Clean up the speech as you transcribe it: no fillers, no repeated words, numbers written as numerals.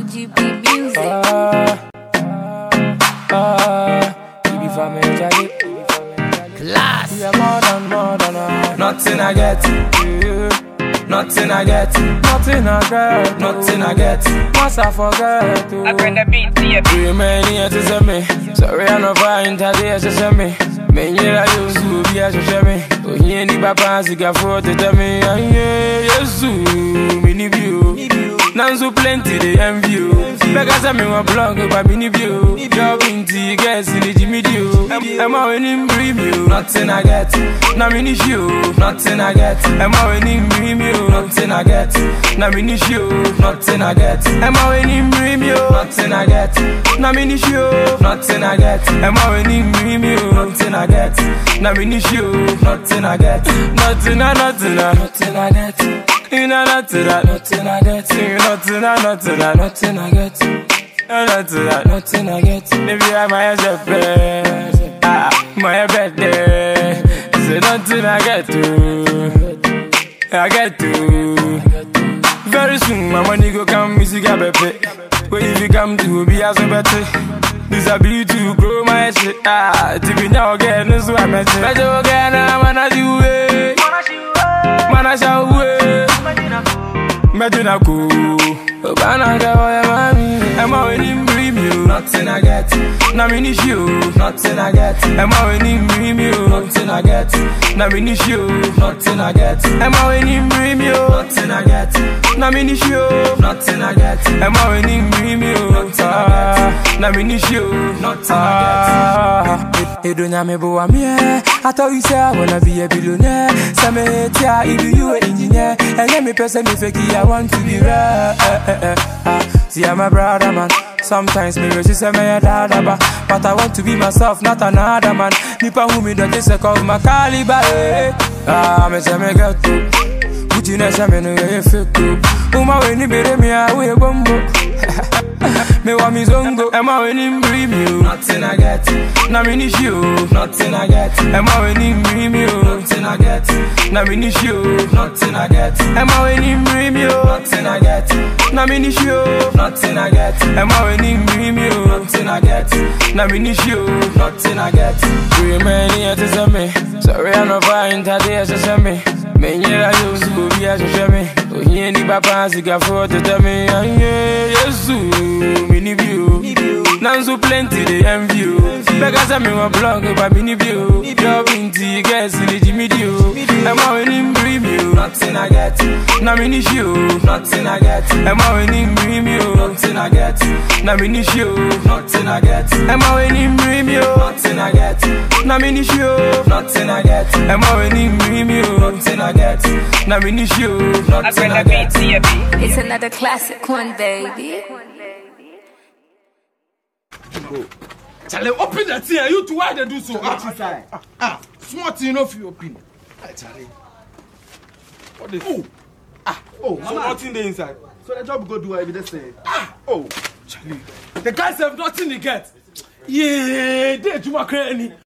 GB Music. GB family, Charlie. Class. We are more than Nothing I get. Nothing I get. Nothing I get. Nothing I get. Once I forget to. I bring the beat to you. Too many years to say me. Sorry, I know fine today to say me. Many years I used to be a say me. Oh, he ain't the papa, he got for to tell me. Yes, me need you. Now so plenty they envy you. Because I mean, blog about me need you. Job in tea, guess in the Jimmy Dio. I'm all in dream you. Nothing I get. Now me need you. Nothing I get. I'm all in dream you. Nothing I get. Now me need you. Nothing I get. I'm all in dream you. Nothing I get. Now me need you. Nothing I get. I'm all in dream you. Nothing I get. Now me need you. Nothing I get. Nothing I get. Nothing I get. Nothing I get. Nothing I get. Nothing I get. Nothing I get. Maybe I might have bed. My birthday. Say nothing I get to. I get to. Very soon my money go come, music I be pay. But if you come to be as a better. This a beauty to grow my shit. To be now again, this is what I meant. I do again, I'm gonna do it. Mana shall wait. Medina cool. Banana, I'm all in dream you. Nothing I get. Now me need you. Nothing I get. I'm all in dream you. Nothing I get. Now me need you. Nothing I get. I'm all in dream you. Nothing I get. Now me need you. Nothing I get. I'm all in dream you. Now me need you. Nothing I get. Hey, don't me boy, I'm here. I thought you said I wanna be a billionaire. Some tia, if you an engineer, and let me person me fake, I want to be rare. See, I'm a brother man. Sometimes me wish say me a dada, but I want to be myself, not another man. Nipa who me don't take off my caliber. Me say me get to. Gucci na say me no you fake to. Uma when you be me a we bombo. Me want me zongo, I'm all in dream you. Nothing I get. Now me need you. Nothing I get. I'm all in dream you. Nothing I get. Now me need you. Nothing I get. I'm all in dream you. Nothing I get. Now me need you. Nothing I get. I'm all in dream you. Nothing I get. Now me need you. Nothing I get. Too many years to say me. Sorry I know fine today to say me. Many years I used to be as a shame. Oh, he ain't the papa, he got for to tell me. Yes, me need you. Now so plenty they envy you. Because I'm in a blog about me need you. Job in tea, guess in the Jimmy Dio. I'm all in dream you. Nothing I get. Now me need you. Nothing I get. I'm all in dream you. Nothing I get. Now me need you. Nothing I get. I'm all in dream you. Nothing I get. Now me need you. Nothing I get. I'm all in dream you. Nothing I get. Now me need you. I bring the beat to you. It's another classic one, baby. Charlie, open that thing. You two why they do so? Small thing of you open. Charlie. What is? So nothing there inside. So the job go do evidence say. Charlie. The guys have nothing to get. Yeah, they do my crazy.